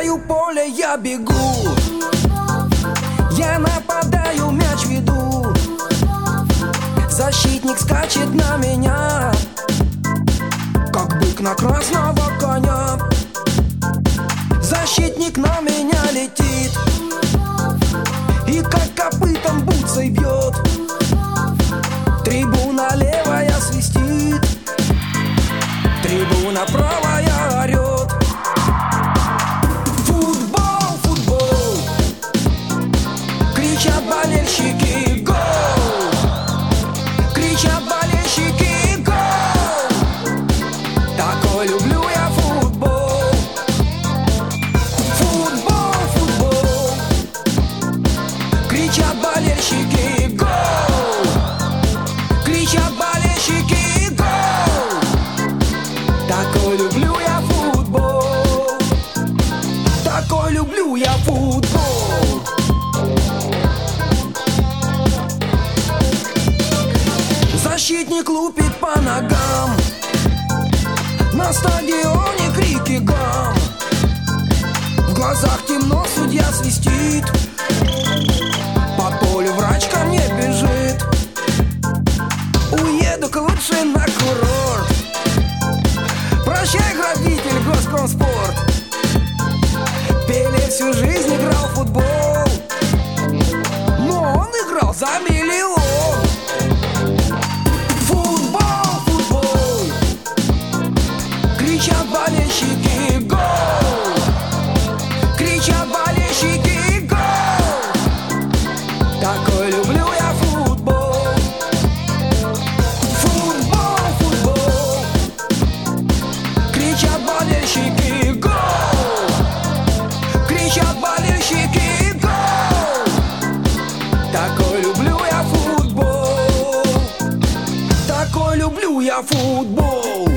краю поля я бегу, я нападаю, мяч веду. Защитник скачет на меня, как бык на красного коня. Защитник на меня летит и как копытом бутсой бьет. Трибуна левая свистит, трибуна правая орет. Футбол, футбол, кричат болельщики, гол! Кричат болельщики, гол! Такой люблю я футбол. Футбол, футбол, кричат болельщики, гол! Кричат болельщики, гол! Такой люблю я футбол. Такой люблю я футбол. Защитник лупит по ногам, на стадионе крики гам. В глазах темно, судья свистит, по полю врач ко мне бежит. Уеду к лучше на курорт. Прощай, грабитель, Госкомспорт. Пеле всю жизнь играл в футбол, но он играл за миллион. Футбол, футбол, кричат болельщики, гол! Кричат болельщики, гол! Такой люблю я футбол. Футбол, футбол, кричат болельщики, гол! Кричат болельщики, гол! Такой люблю я футбол. Такой люблю я футбол.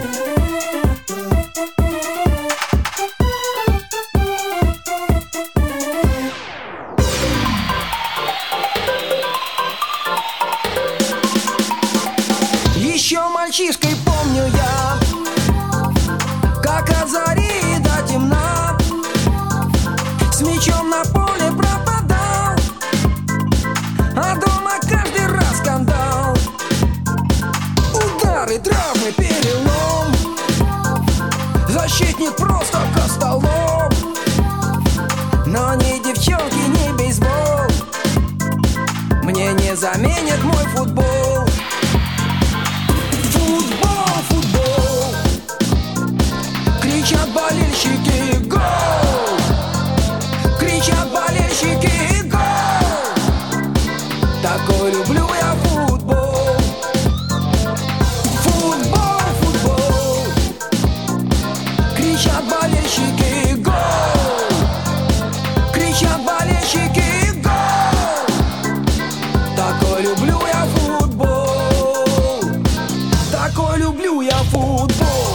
Еще мальчишкой помню я, как от зари до темна с мячом на поле пропадал, а дома каждый раз скандал. Удары, травмы, перелом, защитник просто костолом. Но ни девчонки, ни бейсбол мне не заменят мой футбол. Футбол, футбол, кричат болельщики, гол! Кричат болельщики, гол! Такой люблю я футбол. Футбол, футбол, кричат болельщики, гол! Кричат болельщики, гол! Такой люблю я футбол. Такой люблю я футбол.